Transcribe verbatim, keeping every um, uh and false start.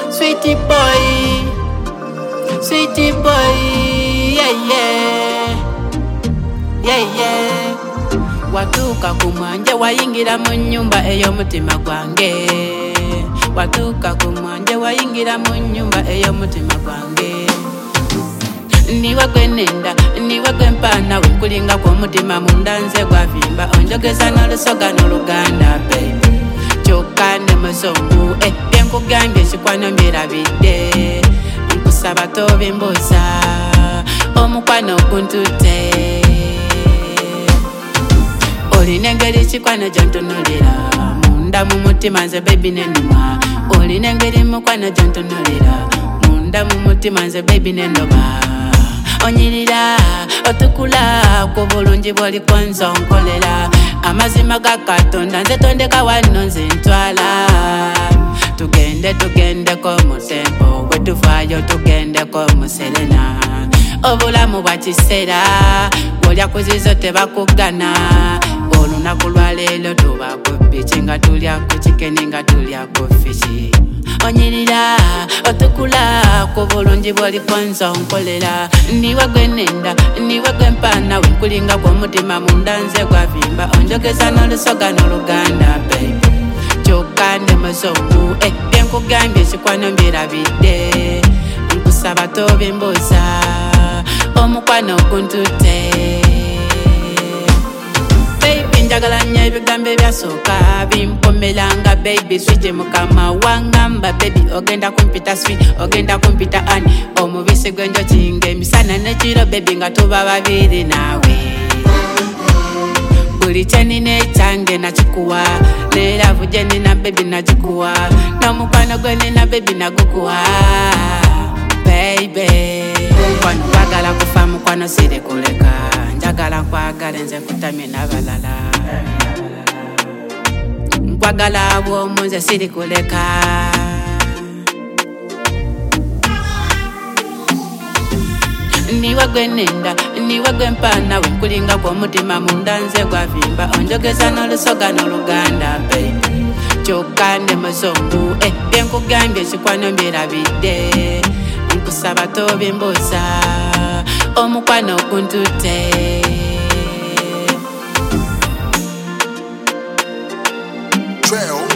Sweetie boy, sweetie boy, yeah yeah, yeah yeah. Watuka kumwanje wayingira mu nyumba ey'omutima gwange. Watuka kumwanje wayingira mu nyumba ey'omutima gwange. Niwe gwenenda, niwe gwempana wenkulinga kwa mutima munda nze gwavimba. Onjogeza n'olusoga n'oluganda baby. Choka ne muzungu, eh, byenkugambye kikwano mbirabidde. Nkusaba tobimbuuza, omukwano guntute. Olina engeri kikwano gyontunuulira, munda mu mutima nze baby nenuma. Olina engeri mukwano gyontunuulira, munda mu mutima nze baby nendoba. Onyirira, otukula, ku bulungi bw'oliko nze onkolera. Amazima ga Katonda nze tondeka wano nze ntwala. Tugende tugendeko mu tempo, bwe tufaayo tugendeko mu serena. Obulamu bwa kiseera, bw'olya ku zizo tebakugana. Olunaku lwa leero tuba ku bici nga tulya ku chikeni nga tulya ku fishi. Onyirira, otukula, ku bulungi bw'oliko nze onkolera. Niwe gwenenda, niwe gwempana wenkulinga kwa mutima munda nze gwavimba. Onjogeza n'olusoga n'oluganda baby. Choka ne muzungu, eh, byenkugambye kikwano mbirabidde. Nkusaba tobimbuuza, omukwano guntute. Baby njagala nnyo ebigambo ebyasooka bimpomeranga baby swije mukama wangamba baby ogenda kumpita sweet ogenda kumpita ani omubisi gwenjoki ng'emisana n'ekiro baby nga tuba babiri naawe. Buli kye nina ekyange nakikuwa, n'eravu gye nina baby nagikuwa, n'omukwano gwe nina baby nagukuwa baby. Mukwano kwagala kufa mukwano sirikuleka, njagala nkwagala nze nkutamye n'abalala. Nkwagala bw'omu nze sirikuleka. Niwe gwenenda, niwe gwempana wenkulinga kwa mutima munda nze gwavimba. Onjogeza n'olusoga n'oluganda baby. Choka ne muzungu, eh, byenkugambye kikwano mbirabidde. Nkusaba tobimbuuza, omukwano guntute. Trail.